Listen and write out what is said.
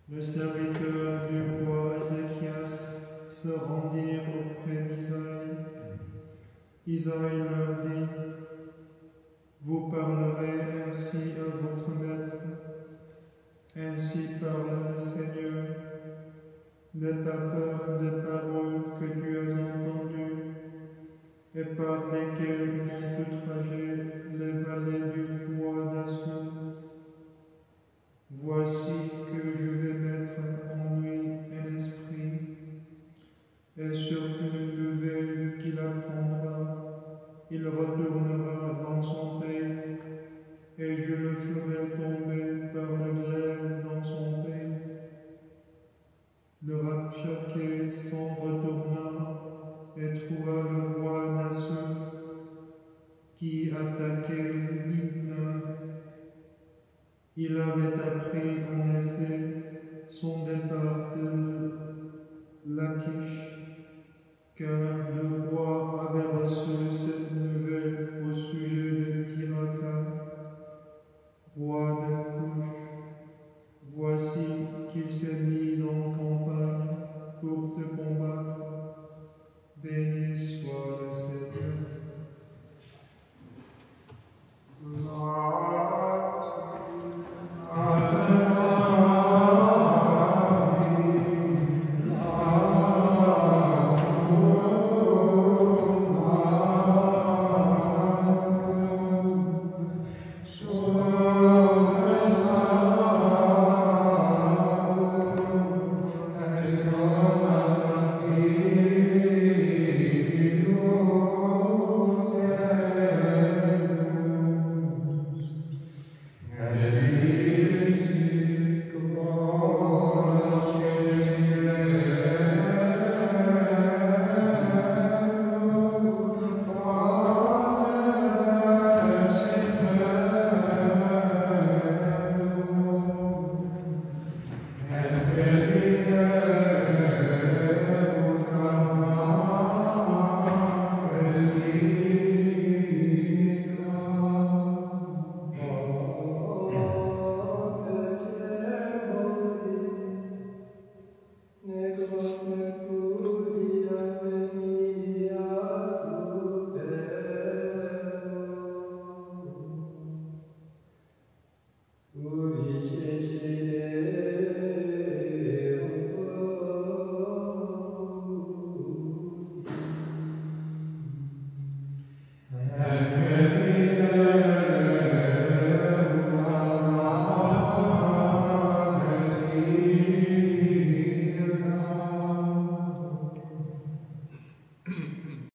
Le serviteur du roi Ézéchias se rendirent auprès d'Isaïe. Isaïe leur dit: Vous parlerez ainsi à votre maître. Ainsi parle le Seigneur. N'aie pas peur des paroles que tu as entendues et par lesquelles m'ont outragé les vallées du roi d'Assur. Voici que je vais mettre en lui un esprit, et sur une nouvelle qu'il apprendra, il retournera dans son pays, et je le ferai tomber par le glaive dans son pays. Le Rabshakeh s'en retourna et trouva le roi d'Assur qui attaquait Libna. Il avait appris en effet son départ de Lachish, car le roi avait reçu cette nouvelle au sujet de Tiraka, roi de Cush. Voici qu'il s'est mis en campagne pour te combattre